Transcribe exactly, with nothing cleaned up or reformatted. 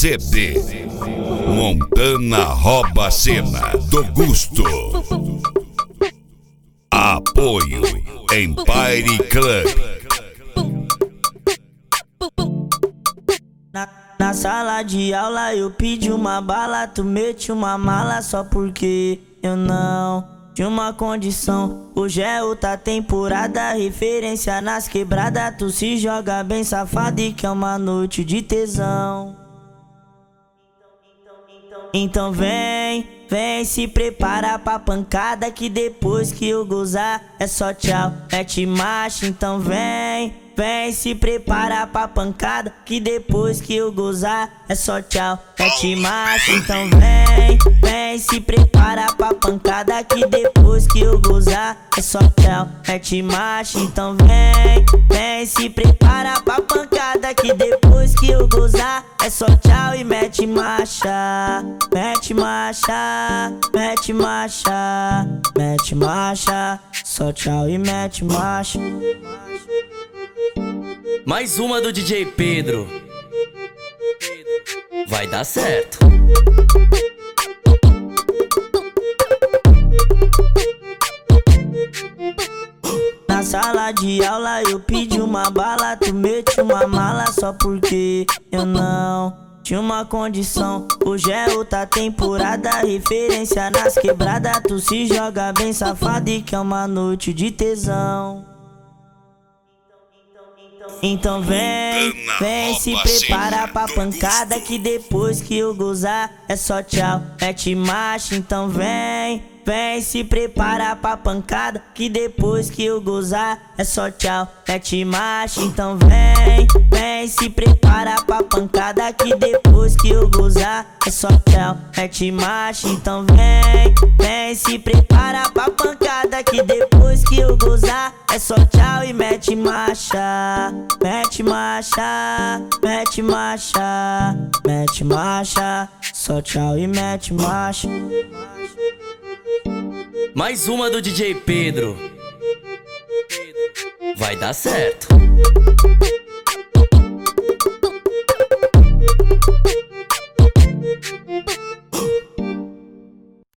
C D Montana rouba a cena do Gusto. Apoio Empire Club. Na, na sala de aula eu pedi uma bala, tu mete uma mala só porque eu não tinha uma condição. Hoje é outra temporada, referência nas quebradas. Tu se joga bem safado e quer uma noite de tesão. Então vem, vem se prepara pra pancada, que depois que eu gozar é só tchau, mete marcha. Então vem, vem se prepara pra pancada, que depois que eu gozar é só tchau, mete marcha. Então vem, vem se prepara pra pancada, que depois que eu gozar é só tchau, mete marcha. Então vem, vem se prepara pra pancada, que depois que eu gozar é só tchau e mete marcha. Mete marcha, mete marcha, mete marcha, só tchau e mete marcha. Mais uma do D J Pedro. Vai dar certo. Na sala de aula eu pedi uma bala, tu mete uma mala só porque eu não tinha uma condição. Hoje é outra temporada, referência nas quebradas. Tu se joga bem safado e quer uma noite de tesão. Então vem, vem se prepara pra pancada, que depois que eu gozar é só tchau, mete marcha. Então vem, vem se prepara pra pancada, que depois que eu gozar é só tchau, mete marcha. Então vem, vem se prepara pra pancada, que depois que eu gozar é só tchau, mete marcha. Então vem, vem se prepara pra pancada, que depois que eu gozar é só tchau e mete marcha. Mete marcha, mete marcha, mete marcha, só tchau e mete marcha. Mais uma do D J Pedro. Vai dar certo.